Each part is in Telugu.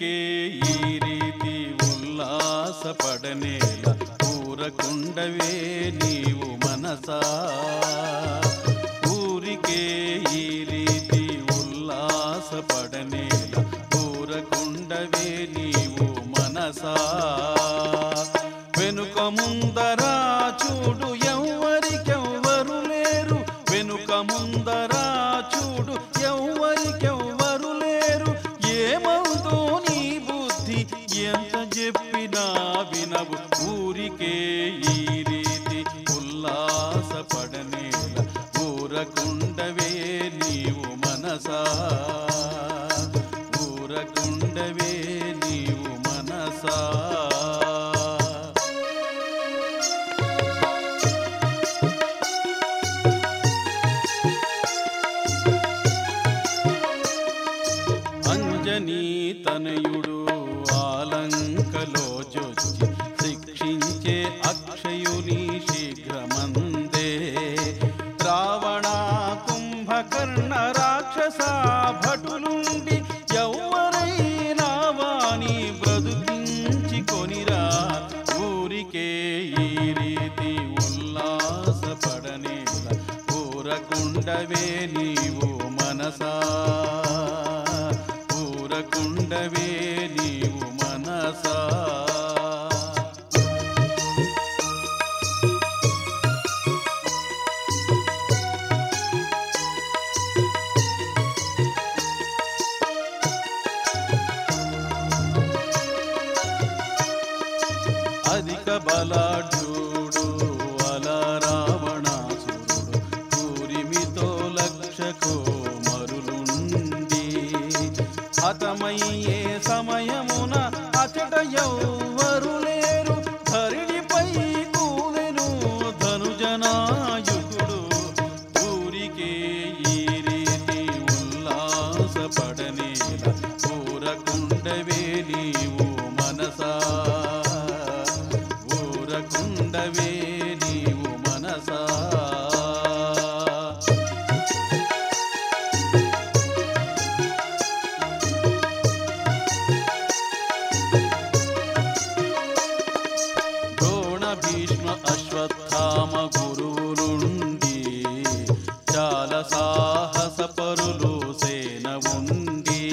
ఊరికే ఈ రీతి ఉల్లాసపడనేల ఊరకుండవే నీవు మనసా. ఊరికే ఈ రీతి ఉల్లాసపడనేల ఊరకుండవే నీవు మనసా. వెనుక ముందరా చూడు ఎవ్వరికెవ్వరు లేరు, వెనుక ముందరా చూడు ఎవ్వరికెవ్వరు లేరు. ఏమవుతో నీ బుద్ధి ఎంత చెప్పినా వినవు. ఊరికే ఈ రీతి ఉల్లాసపడనేల ఊరకుండవే నీవు మనసా. ఊరకుండవే నీవు మనసా. అంజనీ తనయుడు ఆలంకలో జొచ్చి శిక్షించే అక్షయుని శీఘ్రమందే. రావణ కుంభకర్ణ రాక్షస భటులుండి ఎవ్వరైనా వాని బ్రతుకించి కొనిరా. ఊరికే ఈ రీతి ఉల్లాసపడనేల ఊరకుండవే నీవు మనసా. ఊరకుండవే నీవు మనసా. అధిక బలాఢ్యుడు అల రావణాసురుడు కూరిమితో లక్షకు మరులుండి హతమయ్యే సమయమున అచట ఎవ్వరు లేరు. ధరణిపై కూలెను ధనుజనాయుకుడు. ఊరికే ఈ రీతి ఉల్లాసపడనేల ఊరకుండవే నీవు మనసా. ఊరకుండవే నీవు మనసా. ద్రోణ భీష్మ అశ్వత్థామ గురువులుండి చాలా సాహస పరులు సేన ఉండి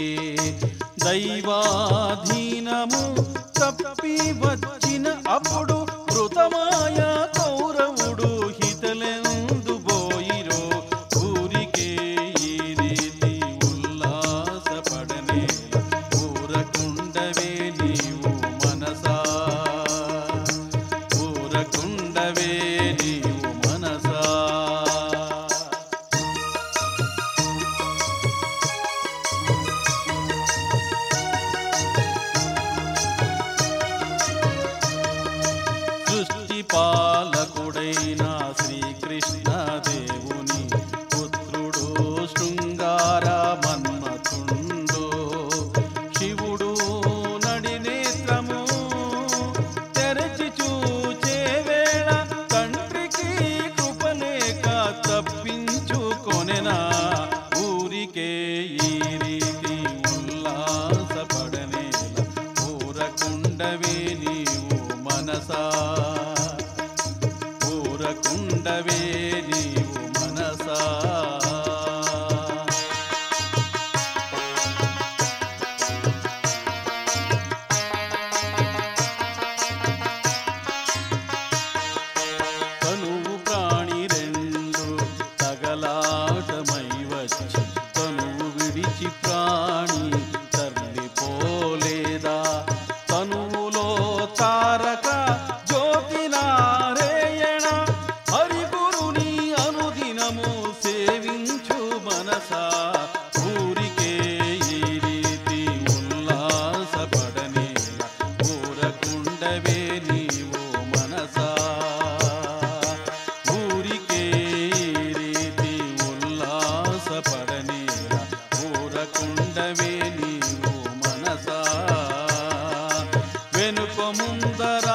దైవాధీనము తప్పి వచ్చిన అప్పుడు మృతమాయ కౌరవుడు హితలెందు బోయిరో. ఊరికే ఈ రీతి ఉల్లాసపడనేల ఊరకుండవే నీవు మనసా. ఊరకుండవే నీవు మనసా. సృష్టి పాలకుడైన శ్రీకృష్ణ దేవుని పుత్రుడు శృంగార మన్మథుండు. శివుడు నడినేత్రము తెరచి చూచే వేళ తండ్రికి కృపలేక తప్పించుకొనెనా. ఊరికే ఈ రీతి ఉల్లాసపడనేల ఊరకుండవే నీవు మనసా. ఊరకుండవే నీవు మనసా. తనువు ప్రాణి రెండు తగలాటమై వచ్చి తనువు విడిచి ప్రాణి తరలిపోలేదా. తనువులో తారక జ్యోతి నారాయణ హరిగురుని అనుదినము సేవించు మనసా. ఊరికే ఈ రీతి ఉల్లాసపడనేల ఊరకుండవే నీవు మనసా. ఊరికే ఈ రీతి ఉల్లాసపడనేల ఊరకుండవే నీవు మనసా. వెనుక ముందర